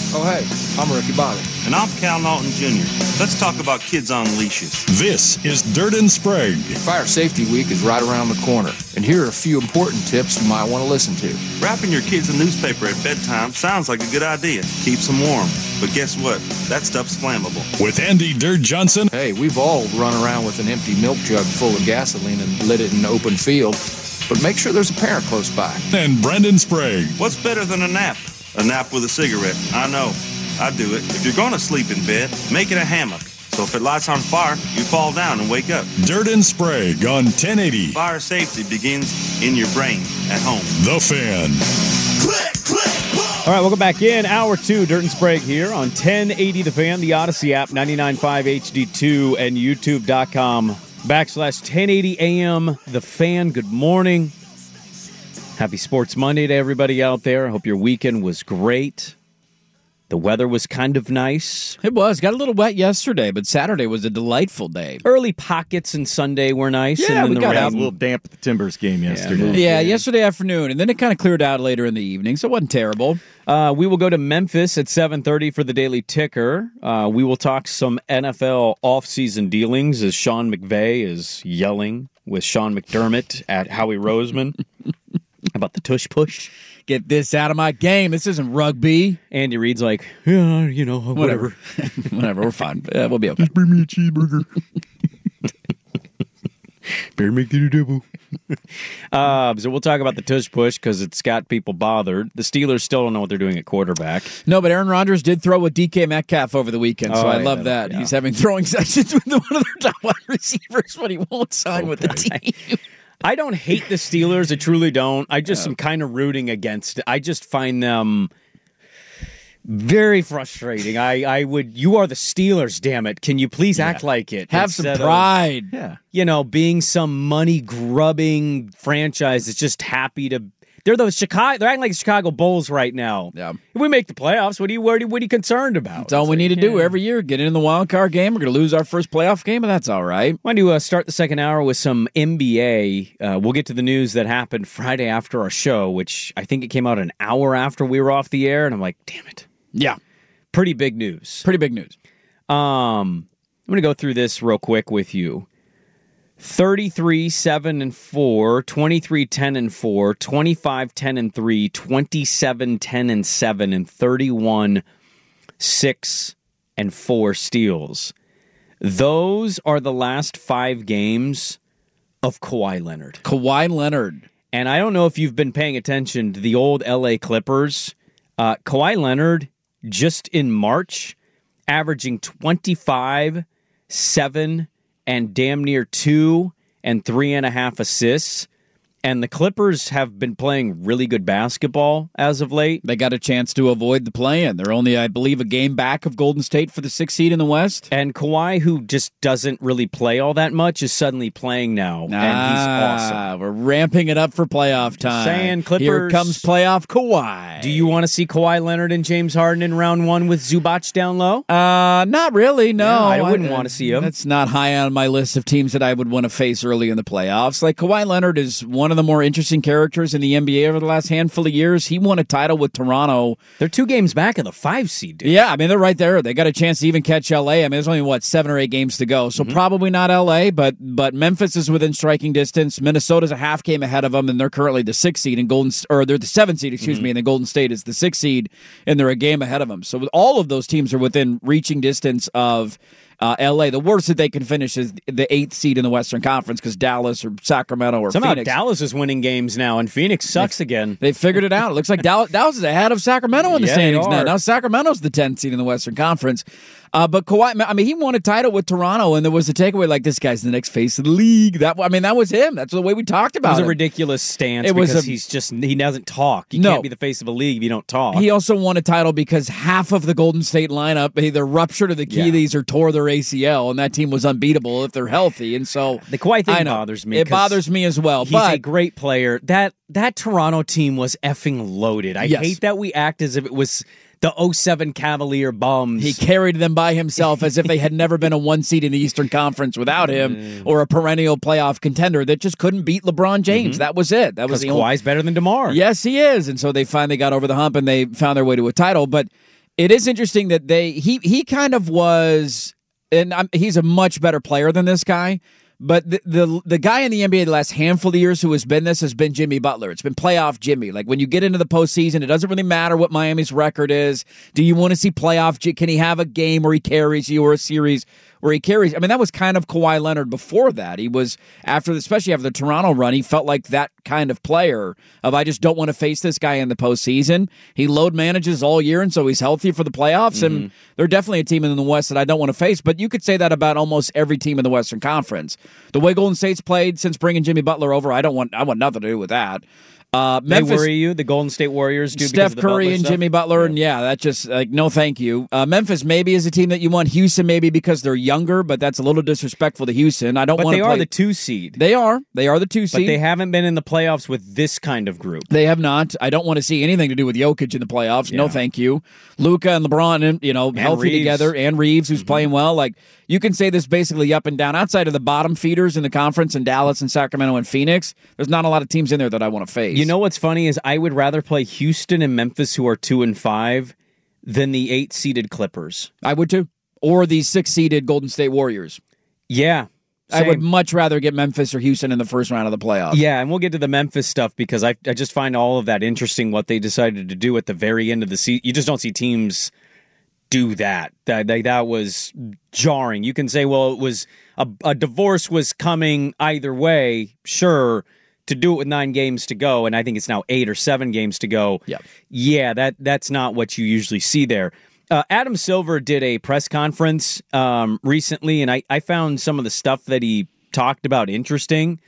Oh, hey, I'm Ricky Bobby. And I'm Cal Naughton Jr. Let's talk about kids on leashes. This is Dirt and Sprague. Fire Safety Week is right around the corner, and here are a few important tips you might want to listen to. Wrapping your kids a newspaper at bedtime sounds like a good idea. Keeps them warm. But guess what? That stuff's flammable. With Andy Dirt Johnson. Hey, we've all run around with an empty milk jug full of gasoline and lit it in an open field, but make sure there's a parent close by. And Brendan Sprague. What's better than a nap? A nap with a cigarette. I know. I do it. If you're going to sleep in bed, make it a hammock. So if it lights on fire, you fall down and wake up. Dirt and Sprague on 1080. Fire safety begins in your brain at home. The Fan. Click, click, all right, welcome back in. Hour 2, Dirt and Sprague here on 1080 The Fan, the Odyssey app, 99.5 HD2, and YouTube.com/1080 AM. The Fan, good morning. Happy Sports Monday to everybody out there. I hope your weekend was great. The weather was kind of nice. It was. Got a little wet yesterday, but Saturday was a delightful day. Early pockets and Sunday were nice. Yeah, and we then got rain. out A little damp at the Timbers game yesterday. Yeah, yesterday afternoon, and then it kind of cleared out later in the evening, so it wasn't terrible. We will go to Memphis at 7:30 for the Daily Ticker. We will talk some NFL offseason dealings as Sean McVay is yelling with Sean McDermott at Howie Roseman about the tush push. Get this out of my game. This isn't rugby. Andy Reid's like, yeah, you know, whatever. Whatever, we're fine. We'll be okay. Just bring me a cheeseburger. Better make the double. So we'll talk about the tush push because it's got people bothered. The Steelers still don't know what they're doing at quarterback. No, but Aaron Rodgers did throw with DK Metcalf over the weekend, so I love that. Yeah. He's having throwing sessions with one of their top wide receivers, but he won't sign with the team. I don't hate the Steelers. I truly don't. I just am kind of rooting against it. I just find them very frustrating. You are the Steelers, damn it. Can you please act like it? Have some Instead of, pride. Yeah. being some money-grubbing franchise that's just happy to... They're acting like the Chicago Bulls right now. Yeah. If we make the playoffs, what are you concerned about? That's all we need to do every year. Get in the wild card game. We're going to lose our first playoff game, but that's all right. I want to start the second hour with some NBA. We'll get to the news that happened Friday after our show, which I think it came out an hour after we were off the air, and I'm like, damn it. Yeah. Pretty big news. Pretty big news. I'm going to go through this real quick with you. 33-7-4, 23-10-4, 25-10-3, 27-10-7, and 31-6-4 steals. Those are the last 5 games of Kawhi Leonard. Kawhi Leonard. And I don't know if you've been paying attention to the old LA Clippers. Kawhi Leonard, just in March, averaging 25, 7, and damn near 2 and 3.5 assists. And the Clippers have been playing really good basketball as of late. They got a chance to avoid the play-in. They're only, I believe, a game back of Golden State for the 6th seed in the West. And Kawhi, who just doesn't really play all that much, is suddenly playing now. And he's awesome. We're ramping it up for playoff time. Saying Clippers. Here comes playoff Kawhi. Do you want to see Kawhi Leonard and James Harden in round 1 with Zubac down low? Not really, no. Yeah, I wouldn't want to see him. That's not high on my list of teams that I would want to face early in the playoffs. Like, Kawhi Leonard is one of the more interesting characters in the NBA over the last handful of years. He won a title with Toronto. They're 2 games back of the 5 seed, dude. Yeah, I mean, they're right there. They got a chance to even catch LA. I mean, there's only, 7 or 8 games to go. So probably not LA, but Memphis is within striking distance. Minnesota's a half game ahead of them, and they're currently the 6th seed, and they're the 7th seed, me, and then Golden State is the 6th seed, and they're a game ahead of them. So with all of those teams are within reaching distance of LA. The worst that they can finish is the 8th seed in the Western Conference because Dallas or Sacramento or Somehow Phoenix. Dallas is winning games now, and Phoenix sucks again. They figured it out. It looks like Dallas is ahead of Sacramento in the standings now. Now Sacramento's the 10th seed in the Western Conference. But Kawhi, I mean, he won a title with Toronto, and there was a takeaway like, this guy's the next face of the league. That was him. That's the way we talked about it. It was a ridiculous stance because he doesn't talk. You can't be the face of a league if you don't talk. He also won a title because half of the Golden State lineup either ruptured of the Achilles or tore their ACL, and that team was unbeatable if they're healthy. And so the Kawhi thing bothers me. It bothers me as well. He's a great player. That Toronto team was effing loaded. I hate that we act as if it was the 07 Cavalier bums. He carried them by himself as if they had never been a 1 seed in the Eastern Conference without him, or a perennial playoff contender that just couldn't beat LeBron James. That was it. That was Kawhi's better than DeMar. Yes, he is. And so they finally got over the hump and they found their way to a title. But It is interesting that he kind of was, and he's a much better player than this guy. But the guy in the NBA the last handful of years who has been Jimmy Butler. It's been playoff Jimmy. Like when you get into the postseason, it doesn't really matter what Miami's record is. Do you want to see playoff? Can he have a game where he carries you or a series where he carries? I mean, that was kind of Kawhi Leonard before that. He was especially after the Toronto run, he felt like that kind of player of I just don't want to face this guy in the postseason. He load manages all year, and so he's healthy for the playoffs. And they're definitely a team in the West that I don't want to face. But you could say that about almost every team in the Western Conference. The way Golden State's played since bringing Jimmy Butler over, I want nothing to do with that. Memphis, they worry you, the Golden State Warriors do. Steph Curry and Jimmy Butler, and that's just like no thank you. Memphis maybe is a team that you want. Houston maybe because they're younger, but that's a little disrespectful to Houston. I don't want to. But they are the 2 seed. They are the 2 seed. But they haven't been in the playoffs with this kind of group. They have not. I don't want to see anything to do with Jokic in the playoffs. Yeah. No thank you. Luka and LeBron, and healthy Reeves. Together, and Reeves, who's playing well. Like you can say this basically up and down. Outside of the bottom feeders in the conference in Dallas and Sacramento and Phoenix, there's not a lot of teams in there that I want to face. You know what's funny is I would rather play Houston and Memphis, who are 2 and 5, than the 8-seeded Clippers. I would too. Or the 6-seeded Golden State Warriors. Yeah. Same. I would much rather get Memphis or Houston in the first round of the playoffs. Yeah, and we'll get to the Memphis stuff because I just find all of that interesting, what they decided to do at the very end of the season. You just don't see teams do that. That was jarring. You can say, well, it was a divorce was coming either way, sure, to do it with 9 games to go, and I think it's now 8 or 7 games to go. Yep. Yeah, that's not what you usually see there. Adam Silver did a press conference recently, and I found some of the stuff that he talked about interesting.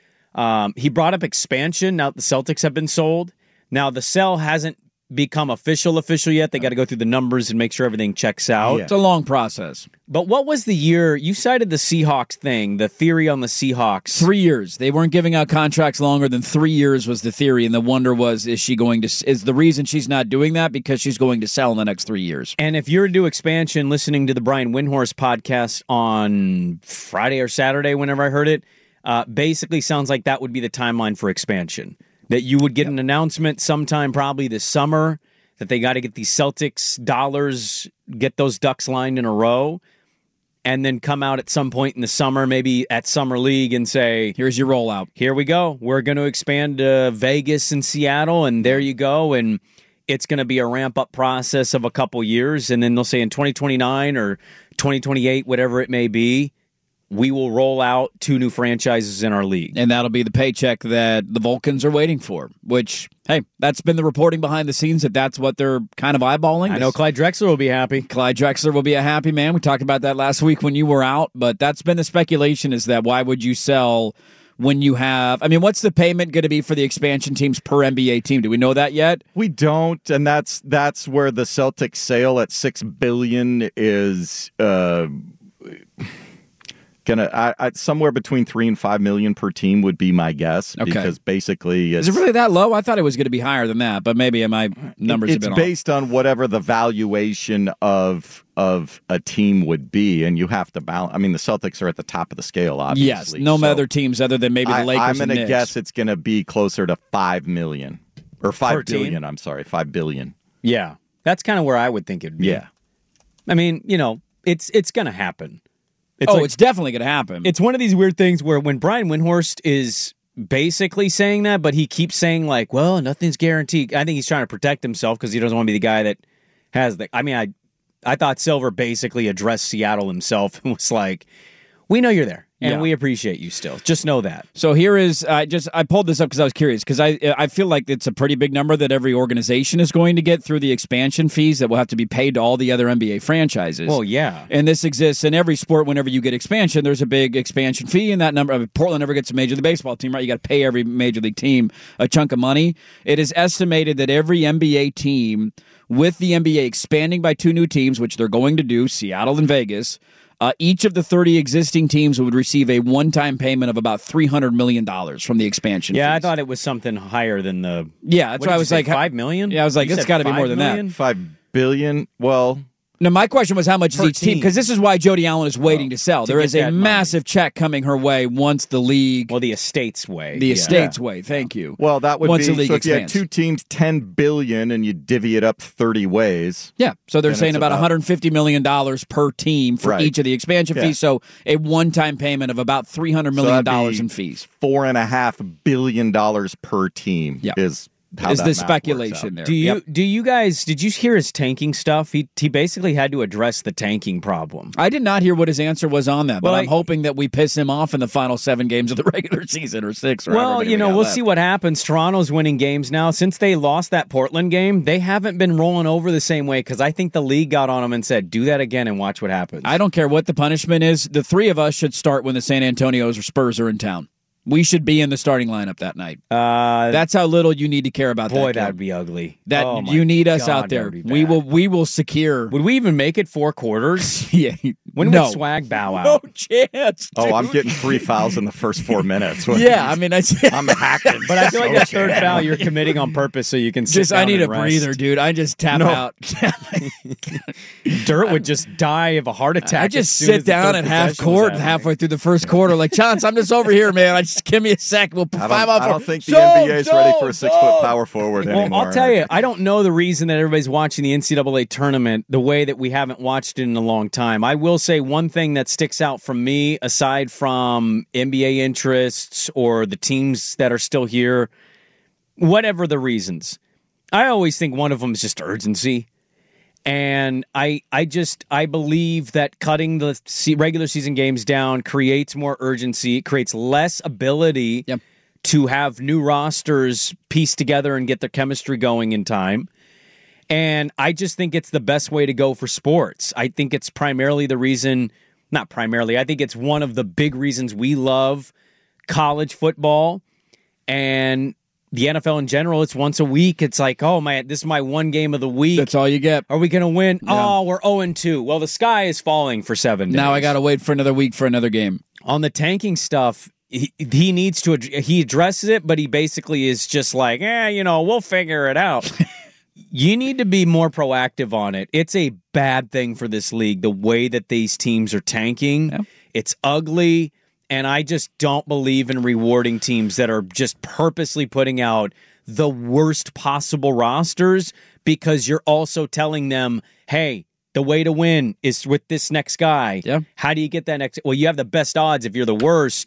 He brought up expansion. Now the Celtics have been sold. Now the sell hasn't become official yet. They got to go through the numbers and make sure everything checks out. Yeah. It's a long process. But what was the year? You cited the Seahawks thing, the theory on the Seahawks. 3 years. They weren't giving out contracts longer than 3 years was the theory, and the wonder was, is the reason she's not doing that because she's going to sell in the next 3 years. And if you're to do expansion, listening to the Brian Windhorst podcast on Friday or Saturday, whenever I heard it, basically sounds like that would be the timeline for expansion. That you would get an announcement sometime probably this summer that they got to get these Celtics dollars, get those ducks lined in a row, and then come out at some point in the summer, maybe at Summer League, and say, here's your rollout. Here we go. We're going to expand to Vegas and Seattle, and there you go. And it's going to be a ramp-up process of a couple years, and then they'll say in 2029 or 2028, whatever it may be, we will roll out 2 new franchises in our league. And that'll be the paycheck that the Vulcans are waiting for, which, hey, that's been the reporting behind the scenes that's what they're kind of eyeballing. I know Clyde Drexler will be happy. Clyde Drexler will be a happy man. We talked about that last week when you were out, but that's been the speculation is that why would you sell when you have, what's the payment going to be for the expansion teams per NBA team? Do we know that yet? We don't, and that's where the Celtics sale at $6 billion is gonna somewhere between $3 and $5 million per team would be my guess. Okay. Because basically, is it really that low? I thought it was going to be higher than that, but maybe my numbers have been off. It's based on whatever the valuation of a team would be, and you have to balance. The Celtics are at the top of the scale, obviously. Yes, no other teams other than maybe the Lakers. I'm going to guess it's going to be closer to $5 million or $5 billion. I'm sorry, $5 billion. Yeah, that's kind of where I would think it'd be. Yeah, it's going to happen. It's definitely going to happen. It's one of these weird things where when Brian Windhorst is basically saying that, but he keeps saying like, well, nothing's guaranteed. I think he's trying to protect himself because he doesn't want to be the guy that has the... I thought Silver basically addressed Seattle himself and was like, we know you're there, and we appreciate you still. Just know that. So here is, I pulled this up because I was curious, because I feel like it's a pretty big number that every organization is going to get through the expansion fees that will have to be paid to all the other NBA franchises. Well, yeah. And this exists in every sport. Whenever you get expansion, there's a big expansion fee, and that number, Portland never gets a Major League Baseball team, right? You got to pay every Major League team a chunk of money. It is estimated that every NBA team, with the NBA expanding by 2 new teams, which they're going to do, Seattle and Vegas, each of the 30 existing teams would receive a one-time payment of about $300 million from the expansion fees. I thought it was something higher than the... Yeah, that's why I was like... $5 million? Yeah, I was like, it's got to be more than that. $5 billion? Well... No, my question was how much is Per each team? team. Because this is why Jody Allen is waiting to sell. to There get is a that money. massive check coming her way once the league, Well, the estate's way. the Yeah. estate's way. Thank you. Well, that would Once be the league so if you had expands. two teams, $10 billion, and you divvy it up 30 ways. Yeah, so they're Then saying it's about about- $150 million per team for Right. each of the expansion Yeah. fees. So a one-time payment of about $300 million that'd be in fees. $4.5 billion per team Yeah. is how Is that the math works speculation out. there? Do you guys, did you hear his tanking stuff? He basically had to address the tanking problem. I did not hear what his answer was on that, but Well, I'm hoping that we piss him off in the final 7 games of the regular season or 6. Or however Well, many you we know, got we'll left. see what happens. Toronto's winning games now. Since they lost that Portland game, they haven't been rolling over the same way because I think the league got on them and said, do that again and watch what happens. I don't care what the punishment is. The 3 of us should start when the San Antonios or Spurs are in town. We should be in the starting lineup that night. That's how little you need to care about that. Boy, Gil. that'd be ugly. That Oh, my you need us God, out there. that'd be We bad. will secure. Would we even make it 4 quarters? Yeah. When no. would Swag bow out? No chance. Oh, I'm dude. getting 3 fouls in the first 4 minutes. Yeah, I mean, I'm hacking. But I feel like that third foul you're committing on purpose so you can sit just I down need a and rest. breather, dude. I just tap No. out. Dirt would just die of a heart attack. I as just soon sit as the down third at half possession was court happening. halfway through the first quarter, like Chance. I'm just over here, man. I just give me a sec. We'll I 5 don't, off. I don't think the NBA is ready for a 6-foot power forward Well, anymore. I'll tell you, I don't know the reason that everybody's watching the NCAA tournament the way that we haven't watched it in a long time. I will say one thing that sticks out from me, aside from NBA interests or the teams that are still here, whatever the reasons, I always think one of them is just urgency. And I believe that cutting the regular season games down creates more urgency. It creates less ability Yep. to have new rosters piece together and get their chemistry going in time. And I just think it's the best way to go for sports. I think it's primarily the reason, not primarily, I think it's one of the big reasons we love college football and the NFL in general. It's once a week. It's like, oh, this is my one game of the week. That's all you get. Are we going to win? Oh, we're 0-2. Well, the sky is falling for 7 days. Now I got to wait for another week for another game. On the tanking stuff, he needs to, he addresses it, but he basically is just like, we'll figure it out. You need to be more proactive on it. It's a bad thing for this league, the way that these teams are tanking. Yeah. It's ugly, and I just don't believe in rewarding teams that are just purposely putting out the worst possible rosters because you're also telling them, hey, the way to win is with this next guy. Yeah. How do you get that next? Well, you have the best odds if you're the worst.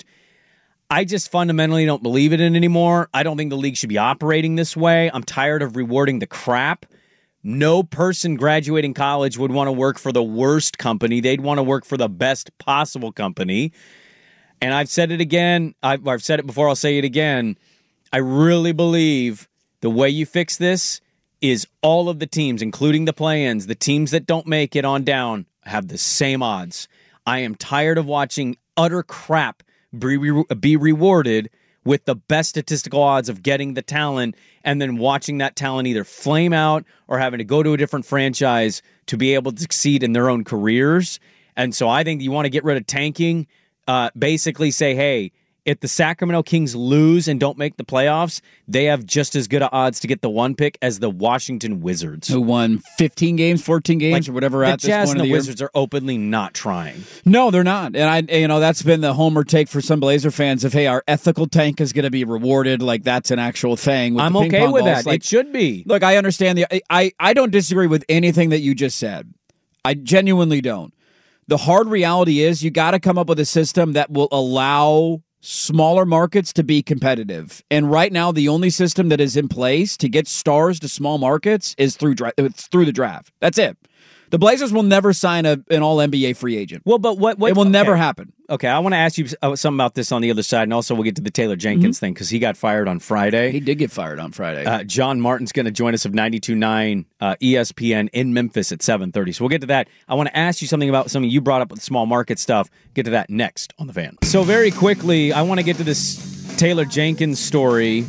I just fundamentally don't believe it in anymore. I don't think the league should be operating this way. I'm tired of rewarding the crap. No person graduating college would want to work for the worst company. They'd want to work for the best possible company. And I've said it again. I've said it before. I'll say it again. I really believe the way you fix this is all of the teams, including the play-ins, the teams that don't make it on down, have the same odds. I am tired of watching utter crap be rewarded with the best statistical odds of getting the talent and then watching that talent either flame out or having to go to a different franchise to be able to succeed in their own careers. And so I think you want to get rid of tanking, basically say, hey, if the Sacramento Kings lose and don't make the playoffs, they have just as good odds to get the 1 pick as the Washington Wizards. Who won 15 games, 14 games, or whatever the at this Jazz point and of the the year? Wizards are openly not trying. No, they're not. And that's been the homer take for some Blazer fans of, hey, our ethical tank is going to be rewarded. Like, that's an actual thing. With I'm the ping okay pong with balls. that. Like, It should be. Look, I understand I don't disagree with anything that you just said. I genuinely don't. The hard reality is you got to come up with a system that will allow smaller markets to be competitive. And right now, the only system that is in place to get stars to small markets is through the draft. That's it. The Blazers will never sign an All-NBA free agent. Well, but what It will never happen. Okay, I want to ask you something about this on the other side, and also we'll get to the Taylor Jenkins thing because he got fired on Friday. He did get fired on Friday. John Martin's going to join us of 92.9 ESPN in Memphis at 7:30. So we'll get to that. I want to ask you something about something you brought up with small market stuff. Get to that next on The Fan. So very quickly, I want to get to this Taylor Jenkins story.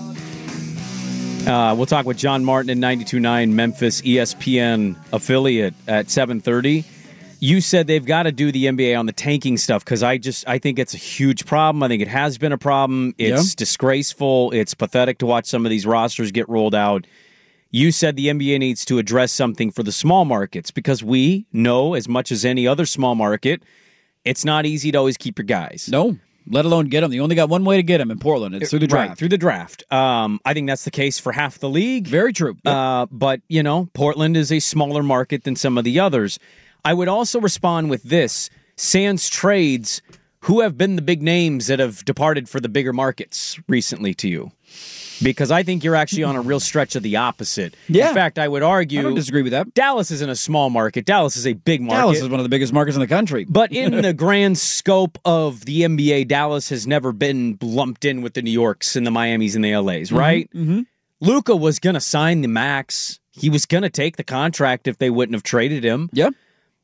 We'll talk with John Martin in 92.9 Memphis ESPN affiliate at 7:30. You said they've got to do the NBA on the tanking stuff because I think it's a huge problem. I think it has been a problem. It's disgraceful. It's pathetic to watch some of these rosters get rolled out. You said the NBA needs to address something for the small markets because we know, as much as any other small market, it's not easy to always keep your guys. No, let alone get them. You only got one way to get them in Portland. It's through the draft. Right, through the draft. I think that's the case for half the league. Very true. Yep. But, Portland is a smaller market than some of the others. I would also respond with this. Sans trades, who have been the big names that have departed for the bigger markets recently to you? Because I think you're actually on a real stretch of the opposite. Yeah. In fact, I would argue... I don't disagree with that. Dallas isn't a small market. Dallas is a big market. Dallas is one of the biggest markets in the country. But in the grand scope of the NBA, Dallas has never been lumped in with the New Yorks and the Miamis and the LAs, right? Mm-hmm. Luka was going to sign the max. He was going to take the contract if they wouldn't have traded him. Yep.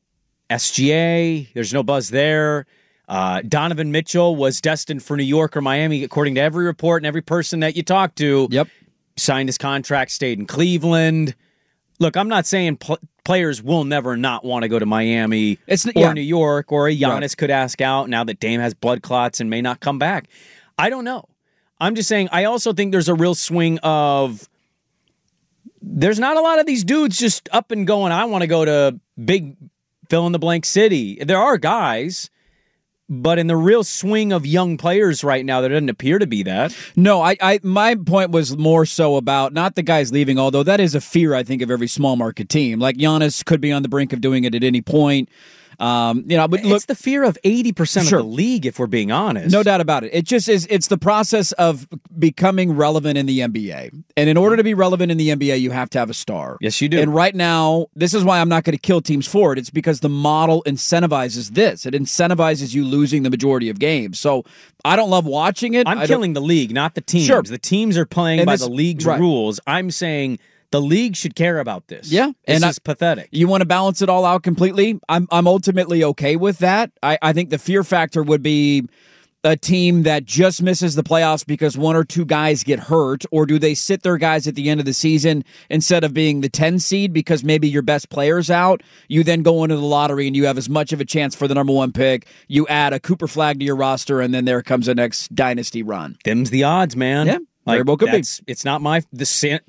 SGA, there's no buzz there. Donovan Mitchell was destined for New York or Miami, according to every report and every person that you talk to. Yep. Signed his contract, stayed in Cleveland. Look, I'm not saying players will never not want to go to Miami New York, or a Giannis could ask out now that Dame has blood clots and may not come back. I don't know. I'm just saying, I also think there's a real swing of, there's not a lot of these dudes just up and going, I want to go to big fill-in-the-blank city. There are guys, but in the real swing of young players right now, there doesn't appear to be that. No, my point was more so about not the guys leaving, although that is a fear, I think, of every small market team. Like Giannis could be on the brink of doing it at any point. But look, it's the fear of 80% of the league, if we're being honest. No doubt about it. It just is. It's the process of becoming relevant in the NBA. And in order to be relevant in the NBA, you have to have a star. Yes, you do. And right now, this is why I'm not going to kill teams for it. It's because the model incentivizes this. It incentivizes you losing the majority of games. So I don't love watching it. I'm killing the league, not the teams. Sure. The teams are playing by the league's rules. I'm saying the league should care about this. Yeah. This is pathetic. You want to balance it all out completely? I'm ultimately okay with that. I think the fear factor would be a team that just misses the playoffs because one or two guys get hurt, or do they sit their guys at the end of the season instead of being the 10 seed because maybe your best player's out? You then go into the lottery and you have as much of a chance for the number one pick. You add a Cooper Flag to your roster, and then there comes a next dynasty run. Them's the odds, man. Yeah. Very well could be. It's not the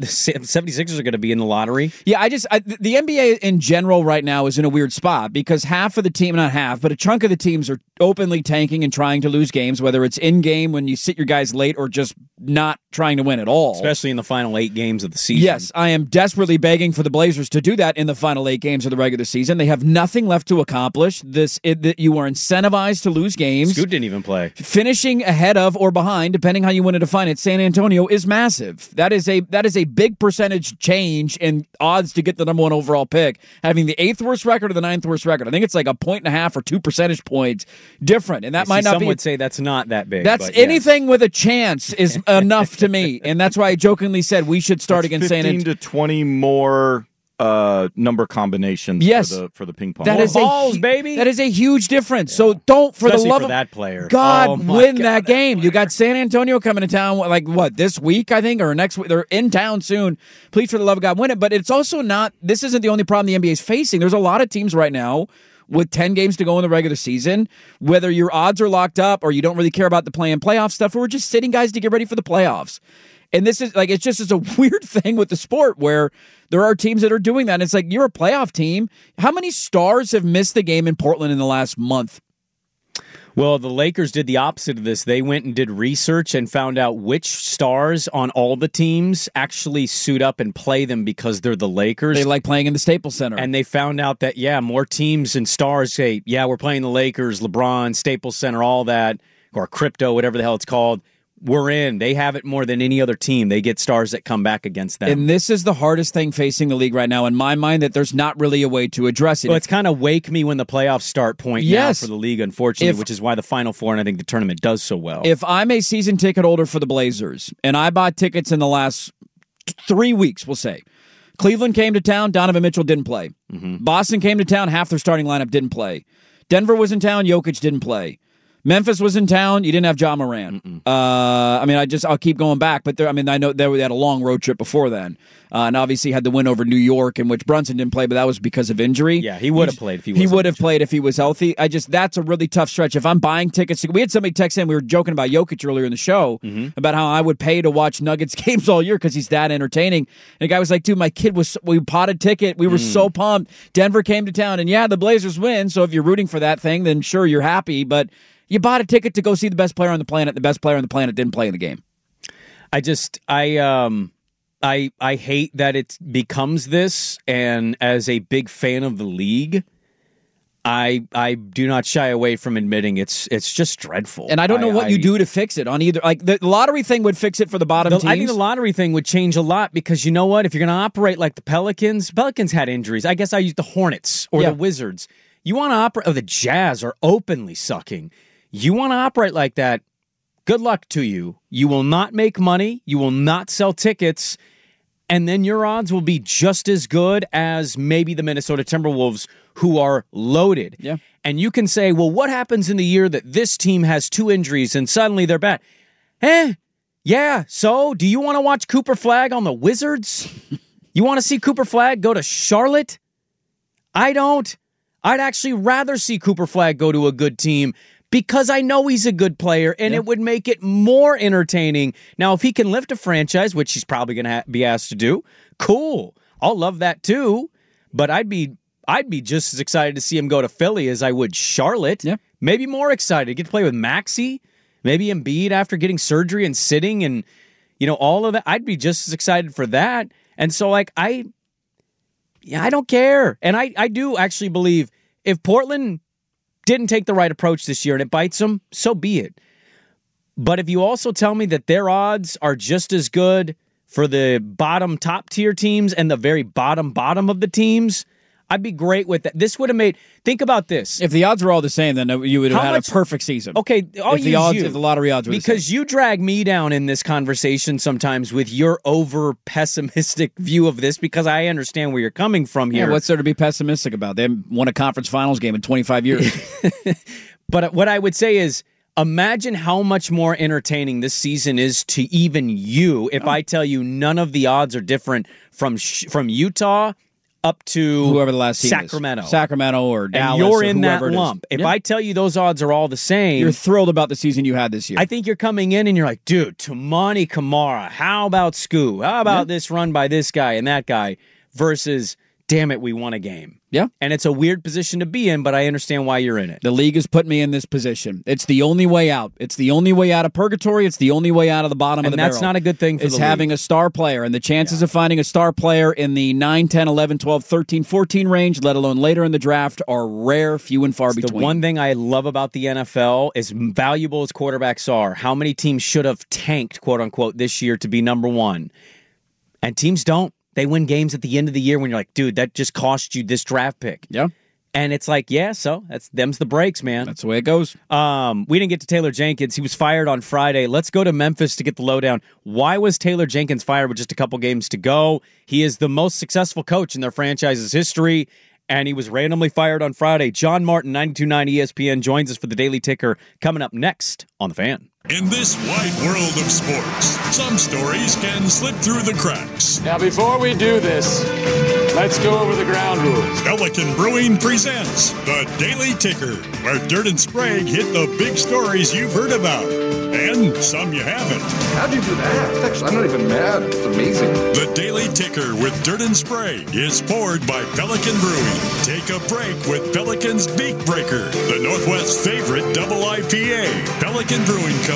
76ers are going to be in the lottery. Yeah, the NBA in general right now is in a weird spot because half of the team, not half, but a chunk of the teams are openly tanking and trying to lose games, whether it's in-game when you sit your guys late or just not trying to win at all. Especially in the final 8 games of the season. Yes, I am desperately begging for the Blazers to do that in the final 8 games of the regular season. They have nothing left to accomplish. You are incentivized to lose games. Scoot didn't even play. Finishing ahead of or behind, depending how you want to define it, San Antonio is massive. That is a big percentage change in odds to get the number 1 overall pick, having the 8th worst record or the 9th worst record. I think it's like 1.5 or 2 percentage points different, and that might not be. Some would say that's not that big. That's anything with a chance is enough to me, and that's why I jokingly said we should start against San Antonio. 15 to 20 more number combinations for the ping pong. That is balls, baby. That is a huge difference. So don't, for Especially the love for of that player, win that game. You got San Antonio coming to town, this week, I think, or next week. They're in town soon. Please, for the love of God, win it. But it's also not. This isn't the only problem the NBA is facing. There's a lot of teams right now with 10 games to go in the regular season, whether your odds are locked up or you don't really care about the play-in playoff stuff, or we're just sitting guys to get ready for the playoffs. And this is it's a weird thing with the sport where there are teams that are doing that. And it's like, you're a playoff team. How many stars have missed the game in Portland in the last month? Well, the Lakers did the opposite of this. They went and did research and found out which stars on all the teams actually suit up and play them because they're the Lakers. They like playing in the Staples Center. And they found out that, more teams and stars say, we're playing the Lakers, LeBron, Staples Center, all that, or crypto, whatever the hell it's called. We're in. They have it more than any other team. They get stars that come back against them. And this is the hardest thing facing the league right now, in my mind, that there's not really a way to address it. Well, it's kind of wake me when the playoffs start point now for the league, unfortunately, which is why the Final Four and I think the tournament does so well. If I'm a season ticket holder for the Blazers, and I bought tickets in the last 3 weeks, we'll say, Cleveland came to town, Donovan Mitchell didn't play. Mm-hmm. Boston came to town, half their starting lineup didn't play. Denver was in town, Jokic didn't play. Memphis was in town. You didn't have Ja Morant. I'll keep going back, but I know they had a long road trip before then, and obviously had the win over New York, in which Brunson didn't play, but that was because of injury. Yeah, he would have played if he was. He would have played if he was healthy. That's a really tough stretch. If I'm buying tickets, we had somebody text in. We were joking about Jokic earlier in the show about how I would pay to watch Nuggets games all year because he's that entertaining. And the guy was like, "Dude, my kid we bought a ticket. We were so pumped. Denver came to town, and yeah, the Blazers win. So if you're rooting for that thing, then sure, you're happy, but." You bought a ticket to go see the best player on the planet. The best player on the planet didn't play in the game. I hate that it becomes this, and as a big fan of the league, I do not shy away from admitting it's just dreadful. And I don't know what you do to fix it on either. Like the lottery thing would fix it for the bottom teams. I think the lottery thing would change a lot because you know what? If you're going to operate like the Pelicans had injuries. I guess I use the Hornets or the Wizards. You want to operate, the Jazz are openly sucking. You want to operate like that, good luck to you. You will not make money. You will not sell tickets. And then your odds will be just as good as maybe the Minnesota Timberwolves, who are loaded. Yeah. And you can say, well, what happens in the year that this team has 2 injuries and suddenly they're bad? Yeah. So do you want to watch Cooper Flagg on the Wizards? You want to see Cooper Flagg go to Charlotte? I don't. I'd actually rather see Cooper Flagg go to a good team because I know he's a good player, and it would make it more entertaining. Now, if he can lift a franchise, which he's probably going to be asked to do, cool. I'll love that too. But I'd be just as excited to see him go to Philly as I would Charlotte. Yeah. Maybe more excited. Get to play with Maxey, maybe Embiid after getting surgery and sitting, and all of that. I'd be just as excited for that. And so, I don't care. And I do actually believe if Portland didn't take the right approach this year and it bites them, so be it. But if you also tell me that their odds are just as good for the bottom top tier teams and the very bottom of the teams, I'd be great with that. This would have made, think about this. If the odds were all the same, then you would have had a perfect season. Okay, if the lottery odds were the same. Because you drag me down in this conversation sometimes with your over pessimistic view of this, because I understand where you're coming from here. Yeah, what's there to be pessimistic about? They haven't won a conference finals game in 25 years. But what I would say is, imagine how much more entertaining this season is to even you if I tell you none of the odds are different from Utah up to whoever the last team Sacramento. Is. Sacramento or Dallas. And you're or in that it is. lump. If I tell you those odds are all the same, you're thrilled about the season you had this year. I think you're coming in and you're like, dude, Tamani Kamara, how about Scoo? How about this run by this guy and that guy versus, damn it, we won a game. Yeah. And it's a weird position to be in, but I understand why you're in it. The league has put me in this position. It's the only way out. It's the only way out of purgatory. It's the only way out of the bottom of the barrel. And that's not a good thing for the league. It's having a star player, and the chances of finding a star player in the 9, 10, 11, 12, 13, 14 range, let alone later in the draft, are rare, few and far between. The one thing I love about the NFL, as valuable as quarterbacks are, how many teams should have tanked, quote unquote, this year to be number one? And teams don't. They win games at the end of the year when you're like, dude, that just cost you this draft pick. Yeah. And it's like, so them's the breaks, man. That's the way it goes. We didn't get to Taylor Jenkins. He was fired on Friday. Let's go to Memphis to get the lowdown. Why was Taylor Jenkins fired with just a couple games to go? He is the most successful coach in their franchise's history, and he was randomly fired on Friday. John Martin, 92.9 ESPN, joins us for the Daily Ticker, coming up next on The Fan. In this wide world of sports, some stories can slip through the cracks. Now, before we do this, let's go over the ground rules. Pelican Brewing presents the Daily Ticker, where Dirt and Sprague hit the big stories you've heard about, and some you haven't. How'd you do that? Actually, I'm not even mad. It's amazing. The Daily Ticker with Dirt and Sprague is poured by Pelican Brewing. Take a break with Pelican's Beak Breaker, the Northwest's favorite double IPA. Pelican Brewing Company.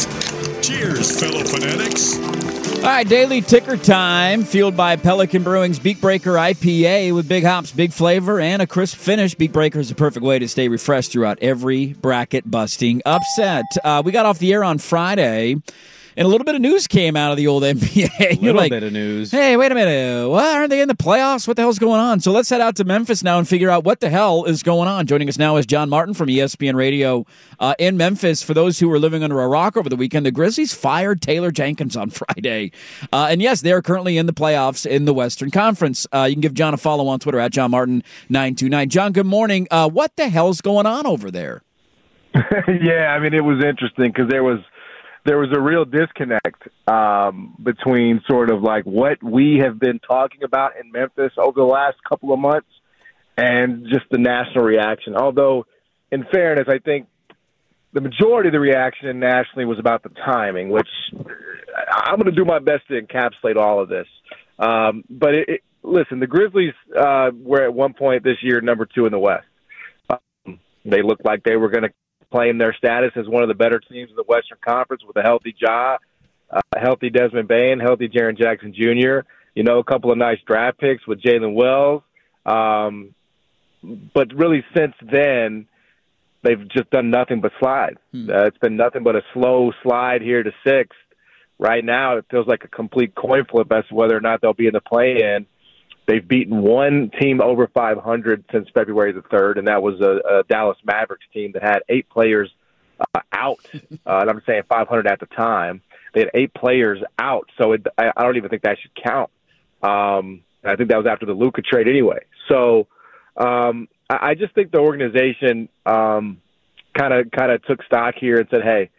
Cheers, fellow fanatics. All right, Daily Ticker time, fueled by Pelican Brewing's Beak Breaker IPA with big hops, big flavor, and a crisp finish. Beak Breaker is the perfect way to stay refreshed throughout every bracket-busting upset. We got off the air on Friday, and a little bit of news came out of the old NBA. A little bit of news. Hey, wait a minute. What? Aren't they in the playoffs? What the hell's going on? So let's head out to Memphis now and figure out what the hell is going on. Joining us now is John Martin from ESPN Radio in Memphis. For those who were living under a rock over the weekend, the Grizzlies fired Taylor Jenkins on Friday. And yes, they're currently in the playoffs in the Western Conference. You can give John a follow on Twitter at JohnMartin929. John, good morning. What the hell's going on over there? Yeah, I mean, it was interesting because there was a real disconnect between sort of like what we have been talking about in Memphis over the last couple of months and just the national reaction. Although, in fairness, I think the majority of the reaction nationally was about the timing, which I'm going to do my best to encapsulate all of this. But listen, the Grizzlies were at one point this year number 2 in the West. They looked like they were going to claim their status as one of the better teams in the Western Conference with a healthy Ja, a healthy Desmond Bane, healthy Jaren Jackson Jr., a couple of nice draft picks with Jalen Wells. But really since then, they've just done nothing but slide. It's been nothing but a slow slide here to 6th. Right now, it feels like a complete coin flip as to whether or not they'll be in the play-in. They've beaten one team over 500 since February the 3rd, and that was a Dallas Mavericks team that had 8 players out. And I'm saying 500 at the time. They had 8 players out, so I don't even think that should count. I think that was after the Luka trade anyway. So I just think the organization kind of took stock here and said, hey,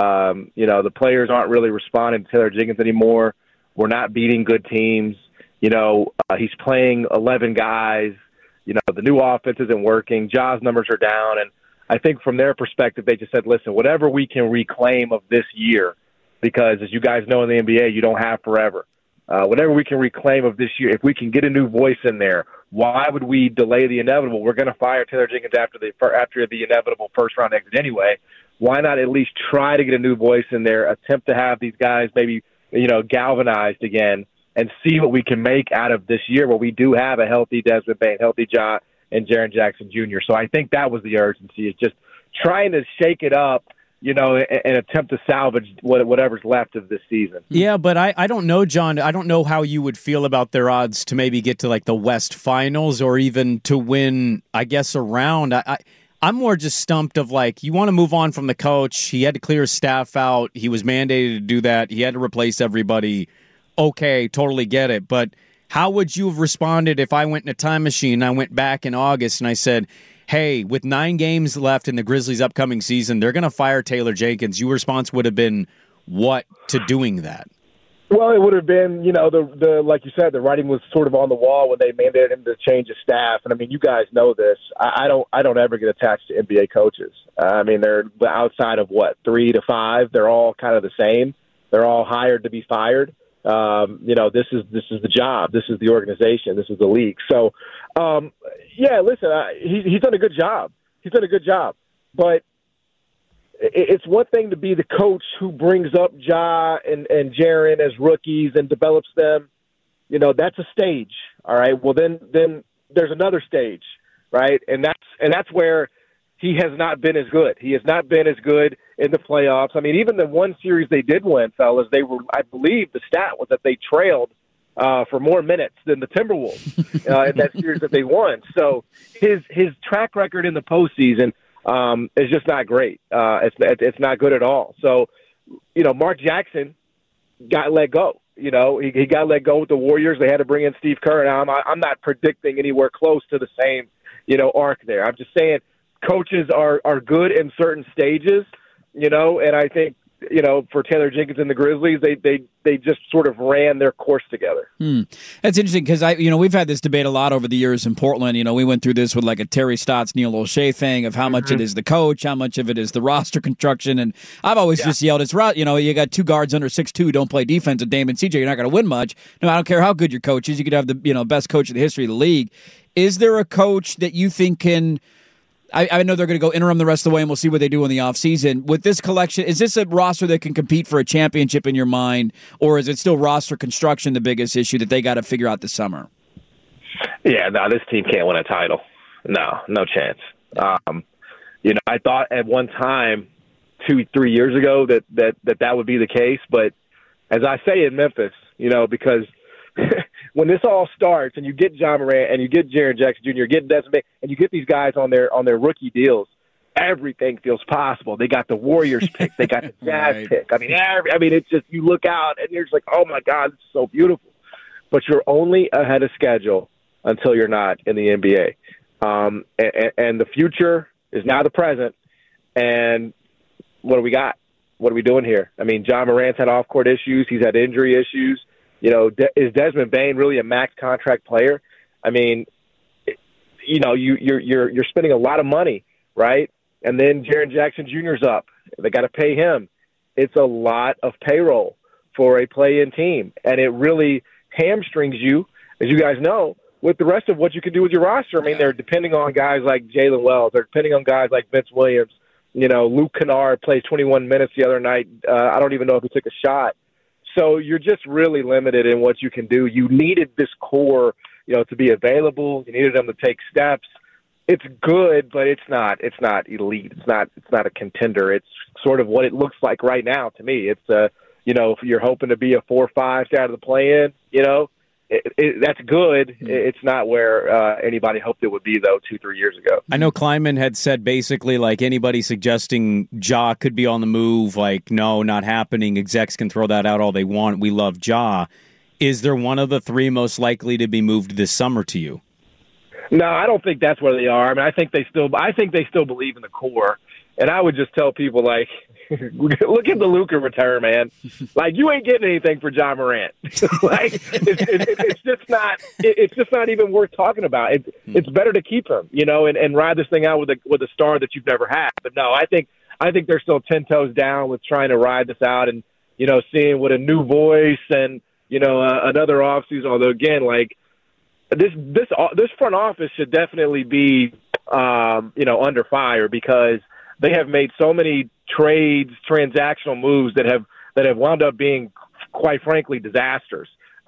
the players aren't really responding to Taylor Jenkins anymore. We're not beating good teams. He's playing 11 guys. The new offense isn't working. Ja's numbers are down. And I think from their perspective, they just said, listen, whatever we can reclaim of this year, because as you guys know in the NBA, you don't have forever. Whatever we can reclaim of this year, if we can get a new voice in there, why would we delay the inevitable? We're going to fire Taylor Jenkins after the inevitable first-round exit anyway. Why not at least try to get a new voice in there, attempt to have these guys maybe, galvanized again, and see what we can make out of this year where we do have a healthy Desmond Bane, healthy Ja, and Jaren Jackson Jr. So I think that was the urgency, is just trying to shake it up, and attempt to salvage whatever's left of this season. Yeah, but I don't know, John. I don't know how you would feel about their odds to maybe get to like the West Finals or even to win, I guess, a round. I'm more just stumped of like, you want to move on from the coach. He had to clear his staff out. He was mandated to do that. He had to replace everybody. Okay, totally get it. But how would you have responded if I went in a time machine and I went back in August and I said, hey, with 9 games left in the Grizzlies' upcoming season, they're going to fire Taylor Jenkins. Your response would have been what to doing that? Well, it would have been, the like you said, the writing was sort of on the wall when they mandated him to change his staff. And I mean, you guys know this. I don't ever get attached to NBA coaches. I mean, they're outside of 3 to 5. They're all kind of the same. They're all hired to be fired. This is the job. This is the organization. This is the league. So, listen, he's done a good job. He's done a good job. But it's one thing to be the coach who brings up Ja and Jaren as rookies and develops them. That's a stage. All right. Well, then there's another stage, right? And that's where he has not been as good. He has not been as good in the playoffs. I mean, even the one series they did win, fellas, I believe the stat was that they trailed for more minutes than the Timberwolves in that series that they won. So his track record in the postseason is just not great. It's not good at all. So, Mark Jackson got let go. He got let go with the Warriors. They had to bring in Steve Kerr. Now, I'm not predicting anywhere close to the same, arc there. I'm just saying coaches are good in certain stages, and I think, for Taylor Jenkins and the Grizzlies, they just sort of ran their course together. That's interesting because we've had this debate a lot over the years in Portland. We went through this with like a Terry Stotts, Neil O'Shea thing of how much it is the coach, how much of it is the roster construction, and I've always just yelled, it's you got 2 guards under 6'2", don't play defense, and Dame and CJ, you're not going to win much. No, I don't care how good your coach is. You could have the best coach in the history of the league. Is there a coach that you think can? I know they're going to go interim the rest of the way, and we'll see what they do in the offseason. With this collection, is this a roster that can compete for a championship in your mind, or is it still roster construction the biggest issue that they got to figure out this summer? Yeah, no, this team can't win a title. No chance. I thought at one time 2-3 years ago that would be the case, but as I say in Memphis, because when this all starts and you get John Morant and you get Jaren Jackson Jr., get Desmond, and you get these guys on their rookie deals, everything feels possible. They got the Warriors pick, they got the Jazz pick. I mean, it's just, you look out and you're just like, oh my God, it's so beautiful. But you're only ahead of schedule until you're not in the NBA. And the future is now the present. And what do we got? What are we doing here? I mean, John Morant's had off-court issues. He's had injury issues. Is Desmond Bane really a max contract player? I mean, you're spending a lot of money, right? And then Jaren Jackson Jr.'s up. They got to pay him. It's a lot of payroll for a play-in team, and it really hamstrings you, as you guys know, with the rest of what you can do with your roster. I mean, they're depending on guys like Jalen Wells. They're depending on guys like Vince Williams. Luke Kennard played 21 minutes the other night. I don't even know if he took a shot. So you're just really limited in what you can do. You needed this core, to be available. You needed them to take steps. It's good, but it's not elite. It's not a contender. It's sort of what it looks like right now to me. It's if you're hoping to be a 4 or 5 out of the play-in, that's good. It's not where anybody hoped it would be, though, 2-3 years ago. I know Kleiman had said basically, like, anybody suggesting Ja could be on the move, like, no, not happening. Execs can throw that out all they want. We love Ja. Is there one of the 3 most likely to be moved this summer to you? No, I don't think that's where they are. I mean, I think they still believe in the core. And I would just tell people, like, look at the Luka return, man. Like, you ain't getting anything for John Morant. Like, it's just not even worth talking about. It's better to keep him, and ride this thing out with a star that you've never had. But no, I think they're still 10 toes down with trying to ride this out and seeing what a new voice and another offseason. Although again, like this front office should definitely be under fire because they have made so many transactional moves that have wound up being, quite frankly, disasters.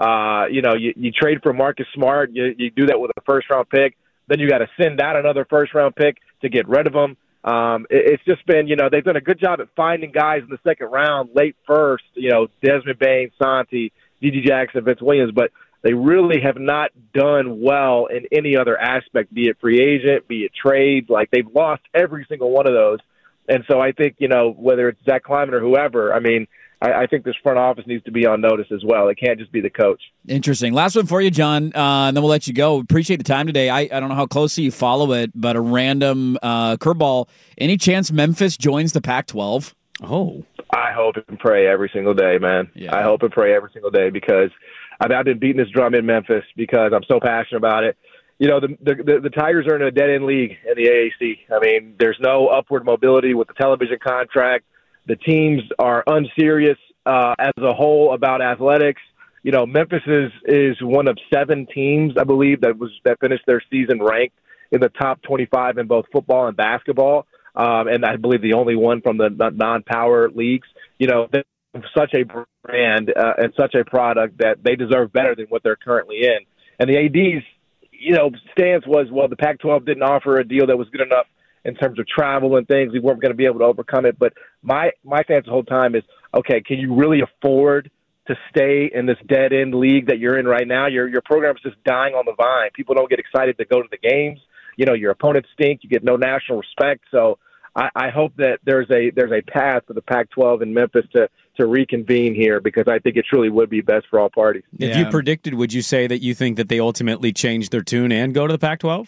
You trade for Marcus Smart, you do that with a first-round pick, then you got to send out another first-round pick to get rid of them. It's just been, they've done a good job at finding guys in the second round, late first, Desmond Bane, Santi, D.J. Jackson, Vince Williams, but they really have not done well in any other aspect, be it free agent, be it trades. Like, they've lost every single one of those. And so I think, whether it's Zach Kleiman or whoever, I mean, I think this front office needs to be on notice as well. It can't just be the coach. Interesting. Last one for you, John, and then we'll let you go. Appreciate the time today. I don't know how closely you follow it, but a random curveball. Any chance Memphis joins the Pac-12? Oh. I hope and pray every single day, man. Yeah. I hope and pray every single day because I've been beating this drum in Memphis because I'm so passionate about it. The Tigers are in a dead-end league in the AAC. I mean, there's no upward mobility with the television contract. The teams are unserious as a whole about athletics. Memphis is one of 7 teams, I believe, that finished their season ranked in the top 25 in both football and basketball, and I believe the only one from the non-power leagues. They're such a brand and such a product that they deserve better than what they're currently in. And the AD's stance was, well, the Pac-12 didn't offer a deal that was good enough in terms of travel and things. We weren't going to be able to overcome it. But my stance the whole time is, okay, can you really afford to stay in this dead-end league that you're in right now? Your program's just dying on the vine. People don't get excited to go to the games. Your opponents stink. You get no national respect. So I hope that there's a path for the Pac-12 in Memphis to reconvene here because I think it truly would be best for all parties. If you predicted, would you say that you think that they ultimately change their tune and go to the Pac-12?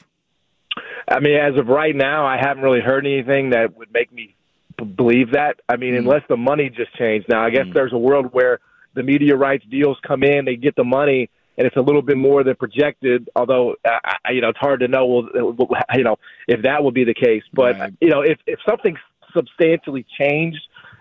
I mean, as of right now, I haven't really heard anything that would make me believe that. I mean, unless the money just changed. Now, I guess there's a world where the media rights deals come in, they get the money, and it's a little bit more than projected, although, it's hard to know, if that will be the case. But, right. If something substantially changed,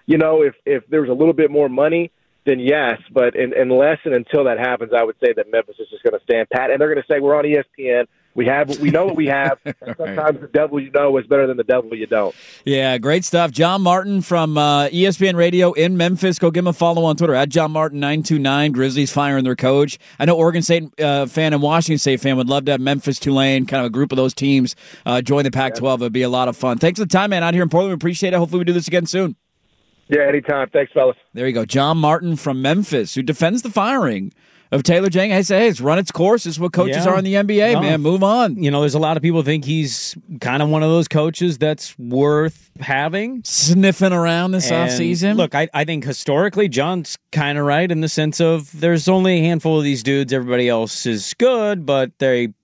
if there's a little bit more money, then yes. But unless and until that happens, I would say that Memphis is just going to stand pat. And they're going to say, we're on ESPN. We know what we have. And sometimes the devil you know is better than the devil you don't. Yeah, great stuff. John Martin from ESPN Radio in Memphis. Go give him a follow on Twitter at JohnMartin929. Grizzlies firing their coach. I know Oregon State fan and Washington State fan would love to have Memphis, Tulane, kind of a group of those teams join the Pac-12. It would be a lot of fun. Thanks for the time, man, out here in Portland. We appreciate it. Hopefully we do this again soon. Yeah, anytime. Thanks, fellas. There you go. John Martin from Memphis, who defends the firing of Taylor Jenkins. I say, hey, it's run its course. This is what coaches are in the NBA, man. Move on. There's a lot of people think he's kind of one of those coaches that's worth having. Sniffing around this offseason. Look, I think historically, John's kind of right in the sense of there's only a handful of these dudes. Everybody else is good, but they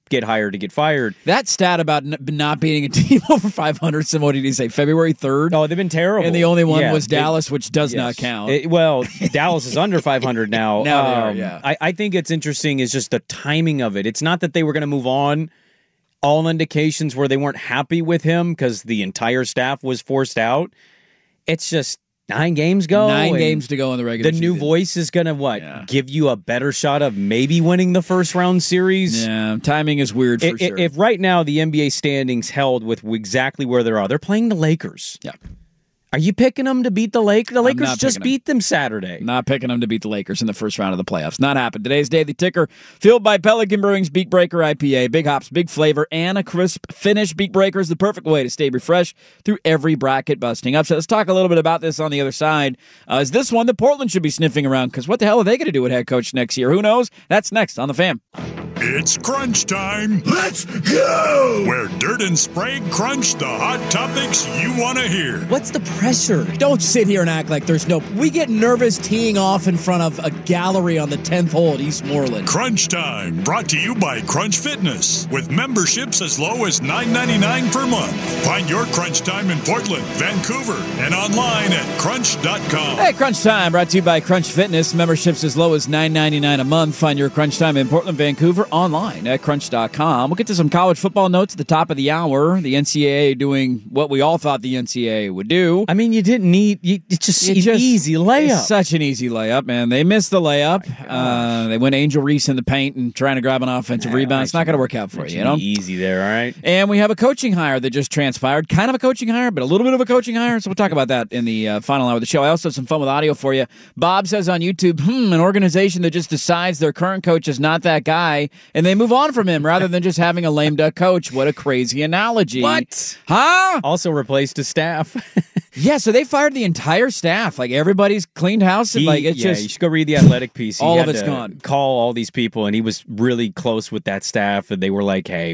get hired to get fired. That stat about not beating a team over 500, what did he say, February 3rd? Oh, they've been terrible. And the only one was Dallas, which does not count. Dallas is under 500 now. Now they are, yeah. I think it's interesting is just the timing of it. It's not that they were going to move on. All indications were they weren't happy with him because the entire staff was forced out. It's just 9 games go. 9 games to go in the regular season. The new voice is going to, give you a better shot of maybe winning the first round series? Yeah, timing is weird for sure. If right now the NBA standings held with exactly where they are, they're playing the Lakers. Yeah. Are you picking them to beat the Lakers? The Lakers just beat them Saturday. Not picking them to beat the Lakers in the first round of the playoffs. Not happened. Today's Daily Ticker, fueled by Pelican Brewing's Beak Breaker IPA. Big hops, big flavor, and a crisp finish. Beak Breaker is the perfect way to stay refreshed through every bracket busting upset. Let's talk a little bit about this on the other side. Is this one that Portland should be sniffing around? Because what the hell are they going to do with head coach next year? Who knows? That's next on The Fan. It's crunch time. Let's go! Where Dirt and Sprague crunch the hot topics you want to hear. What's the pressure? Don't sit here and act like there's no... We get nervous teeing off in front of a gallery on the 10th hole at East Moreland. Crunch time, brought to you by Crunch Fitness, with memberships as low as $9.99 per month. Find your Crunch Time in Portland, Vancouver, and online at crunch.com. Hey, Crunch Time, brought to you by Crunch Fitness. Memberships as low as $9.99 a month. Find your Crunch Time in Portland, Vancouver, online at crunch.com. We'll get to some college football notes at the top of the hour. The NCAA doing what we all thought the NCAA would do. I mean, you didn't need... It's just an easy layup. It's such an easy layup, man. They missed the layup. They went Angel Reese in the paint and trying to grab an offensive rebound. It's not going to work out for you, you know? Easy there, all right? And we have a coaching hire that just transpired. Kind of a coaching hire, but a little bit of a coaching hire. So we'll talk about that in the final hour of the show. I also have some fun with audio for you. Bob says on YouTube, an organization that just decides their current coach is not that guy, and they move on from him rather than just having a lame duck coach. What a crazy analogy. What? Huh? Also replaced his staff. Yeah, so they fired the entire staff. Like, everybody's cleaned house. And you should go read the Athletic piece. He all had of it's to gone. Call all these people, and he was really close with that staff, and they were like, hey,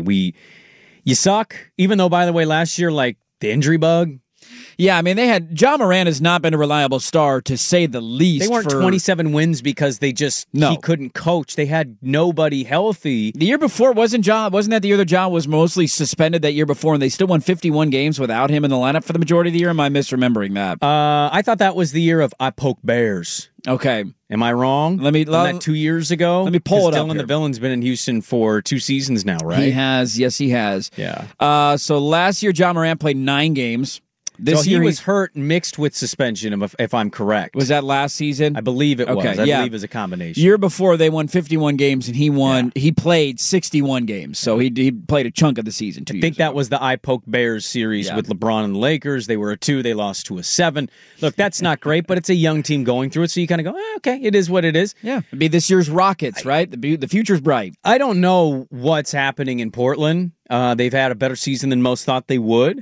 you suck. Even though, by the way, last year, like, the injury bug. Yeah, I mean, John Moran has not been a reliable star, to say the least. They weren't 27 wins because he couldn't coach. They had nobody healthy. The year before, wasn't that the year that John was mostly suspended that year before, and they still won 51 games without him in the lineup for the majority of the year? Am I misremembering that? I thought that was the year of I Poke Bears. Okay. Am I wrong? Wasn't that 2 years ago? Let me pull it up. Dylan the Villain's been in Houston for 2 seasons now, right? He has. Yes, he has. Yeah. So last year, John Moran played 9 games. This year he was hurt mixed with suspension, if I'm correct. Was that last season? I believe it was. I believe it was a combination. Year before, they won 51 games, and he played 61 games. So he played a chunk of the season 2 years ago. I think that was the I Poke Bears series with LeBron and the Lakers. They were a 2. They lost to a 7. Look, that's not great, but it's a young team going through it, so you kind of go, okay, it is what it is. Yeah. It'd be this year's Rockets, right? The future's bright. I don't know what's happening in Portland. They've had a better season than most thought they would.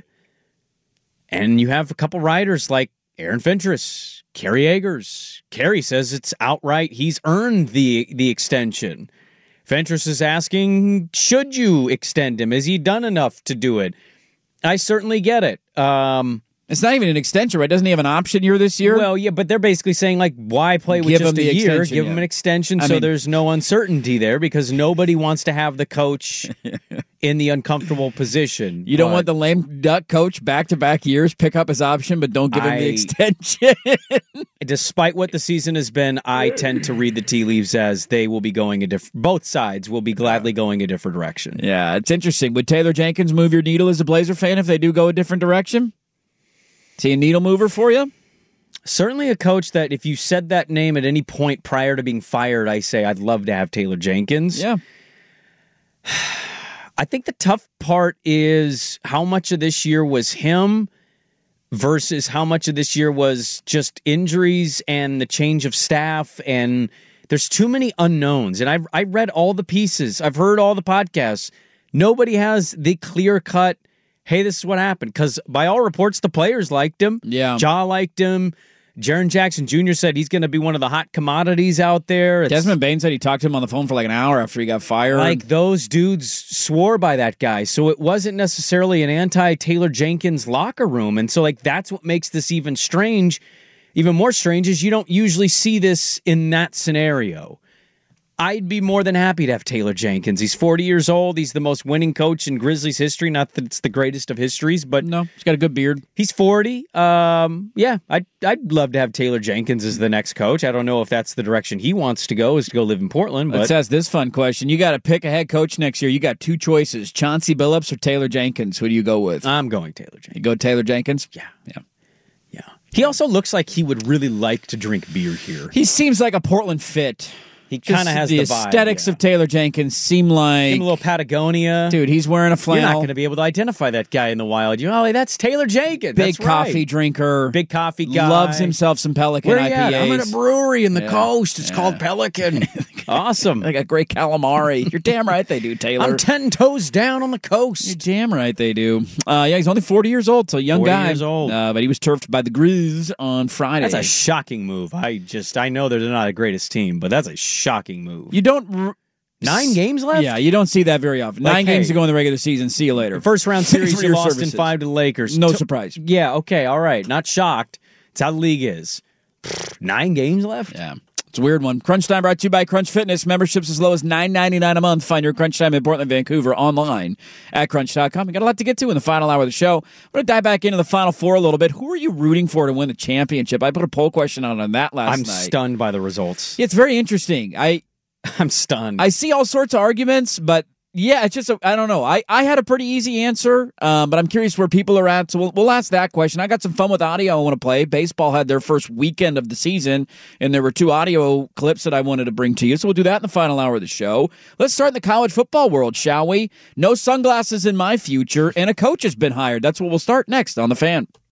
And you have a couple riders like Aaron Fentress, Kerry Eggers. Kerry says it's outright he's earned the extension. Fentress is asking, should you extend him? Has he done enough to do it? I certainly get it. It's not even an extension, right? Doesn't he have an option year this year? Well, yeah, but they're basically saying, like, why play with just a year? Give him an extension so there's no uncertainty there because nobody wants to have the coach in the uncomfortable position. You don't want the lame duck coach back-to-back years pick up his option, but don't give him the extension. Despite what the season has been, I tend to read the tea leaves as they will be going both sides will be gladly going a different direction. Yeah, it's interesting. Would Taylor Jenkins move your needle as a Blazer fan if they do go a different direction? Is he a needle mover for you? Certainly a coach that if you said that name at any point prior to being fired, I say I'd love to have Taylor Jenkins. Yeah. I think the tough part is how much of this year was him versus how much of this year was just injuries and the change of staff. And there's too many unknowns. And I read all the pieces. I've heard all the podcasts. Nobody has the clear-cut, hey, this is what happened. Because by all reports, the players liked him. Yeah. Ja liked him. Jaren Jackson Jr. said he's going to be one of the hot commodities out there. Desmond Bain said he talked to him on the phone for like an hour after he got fired. Like, those dudes swore by that guy. So it wasn't necessarily an anti-Taylor Jenkins locker room. And so, like, that's what makes this even strange. Even more strange is you don't usually see this in that scenario. I'd be more than happy to have Taylor Jenkins. He's 40 years old. He's the most winning coach in Grizzlies history. Not that it's the greatest of histories, but no, he's got a good beard. He's 40. Yeah, I'd love to have Taylor Jenkins as the next coach. I don't know if that's the direction he wants to go, is to go live in Portland. But let's ask this fun question. You got to pick a head coach next year. You got two choices, Chauncey Billups or Taylor Jenkins. Who do you go with? I'm going Taylor Jenkins. You go Taylor Jenkins? Yeah. He also looks like he would really like to drink beer here. He seems like a Portland fit. He kind of has the vibe, aesthetics of Taylor Jenkins seem like a little Patagonia. Dude, he's wearing a flannel. You're not going to be able to identify that guy in the wild. That's Taylor Jenkins. Big coffee drinker. Big coffee guy. Loves himself some Pelican Where IPAs. At? I'm at a brewery in the coast. It's called Pelican. Awesome. They got great calamari. You're damn right they do, Taylor. I'm 10 toes down on the coast. You're damn right they do. He's only 40 years old, so a young 40 guy. years old. But he was turfed by the Grizz on Friday. That's a shocking move. I know they're not the greatest team, but that's a shocking move. You don't... 9 games left? Yeah, you don't see that very often. 9 games to go in the regular season. See you later. First round series, you lost in 5 to the Lakers. No surprise. Yeah, okay, all right. Not shocked. It's how the league is. 9 games left? Yeah. It's a weird one. Crunch Time brought to you by Crunch Fitness. Memberships as low as $9.99 a month. Find your Crunch Time in Portland, Vancouver online at crunch.com. We got a lot to get to in the final hour of the show. I'm going to dive back into the Final Four a little bit. Who are you rooting for to win the championship? I put a poll question on that last night. I'm stunned by the results. It's very interesting. I'm stunned. I see all sorts of arguments, but yeah, it's just, I don't know. I had a pretty easy answer, but I'm curious where people are at. So we'll ask that question. I got some fun with audio I want to play. Baseball had their first weekend of the season, and there were 2 audio clips that I wanted to bring to you. So we'll do that in the final hour of the show. Let's start in the college football world, shall we? No sunglasses in my future, and a coach has been hired. That's what we'll start next on The Fan.